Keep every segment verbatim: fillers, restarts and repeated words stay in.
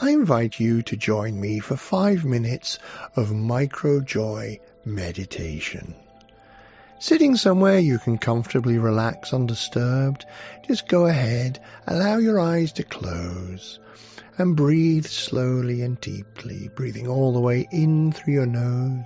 I invite you to join me for five minutes of micro-joy meditation. Sitting somewhere you can comfortably relax undisturbed, just go ahead, allow your eyes to close, and breathe slowly and deeply, breathing all the way in through your nose,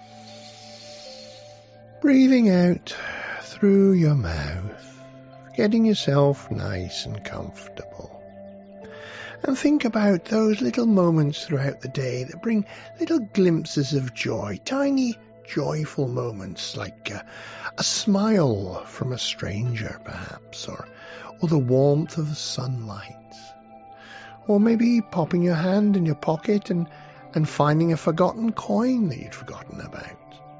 breathing out through your mouth, getting yourself nice and comfortable. And think about those little moments throughout the day that bring little glimpses of joy, tiny joyful moments like uh, a smile from a stranger perhaps, or, or the warmth of the sunlight, or maybe popping your hand in your pocket and, and finding a forgotten coin that you'd forgotten about.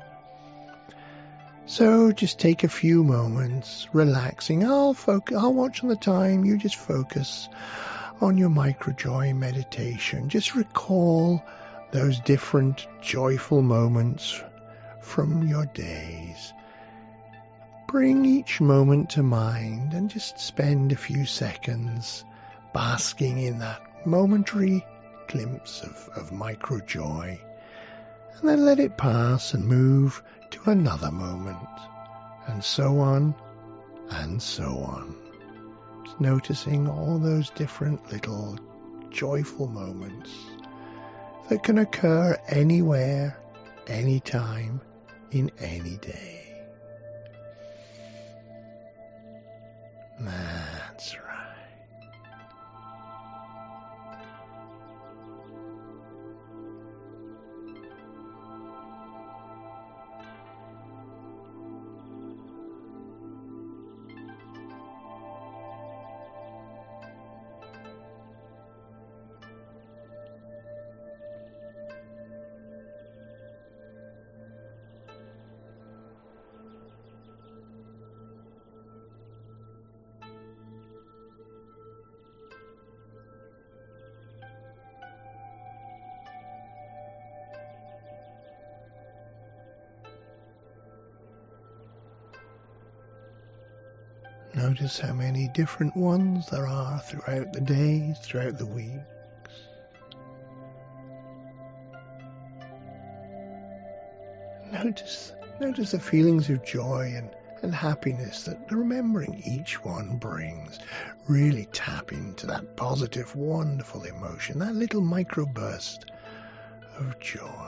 So just take a few moments, relaxing. I'll focus, I'll watch on the time, you just focus on your micro-joy meditation. Just recall those different joyful moments from your days. Bring each moment to mind and just spend a few seconds basking in that momentary glimpse of, of micro-joy. And then let it pass and move to another moment, and so on and so on. Just noticing all those different little joyful moments that can occur anywhere, anytime, in any day. That's right. Notice how many different ones there are throughout the days, throughout the weeks. Notice, notice the feelings of joy and, and happiness that remembering each one brings. Really tap into that positive, wonderful emotion, that little microburst of joy.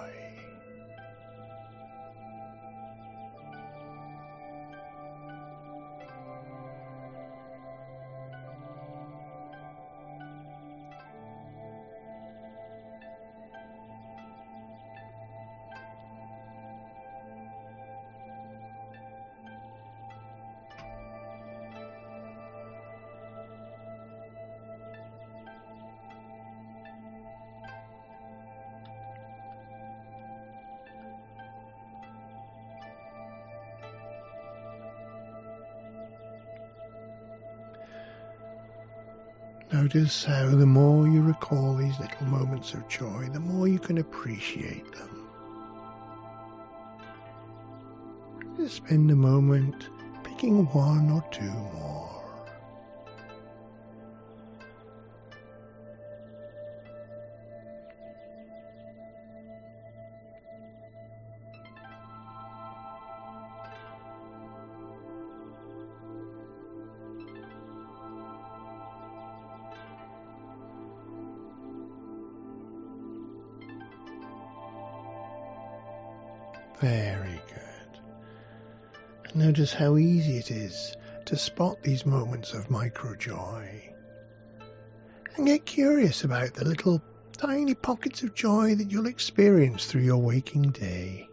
Notice how the more you recall these little moments of joy, the more you can appreciate them. Just spend a moment picking one or two more. Very good. Notice how easy it is to spot these moments of micro-joy. And get curious about the little tiny pockets of joy that you'll experience through your waking day.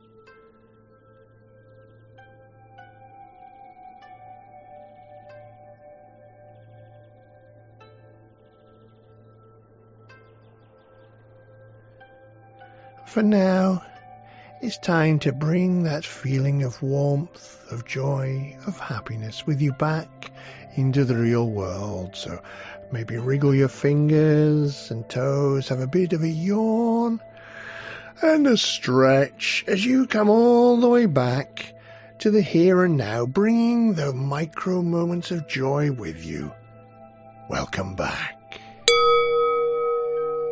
For now, it's time to bring that feeling of warmth, of joy, of happiness with you back into the real world. So maybe wriggle your fingers and toes, have a bit of a yawn and a stretch as you come all the way back to the here and now, bringing the micro moments of joy with you. Welcome back.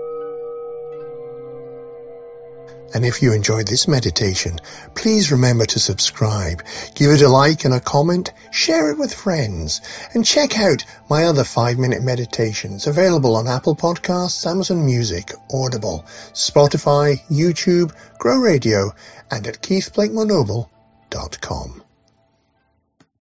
And if you enjoyed this meditation, please remember to subscribe, give it a like and a comment, share it with friends, and check out my other five-minute meditations available on Apple Podcasts, Amazon Music, Audible, Spotify, YouTube, Grow Radio, and at keith blakemore noble dot com.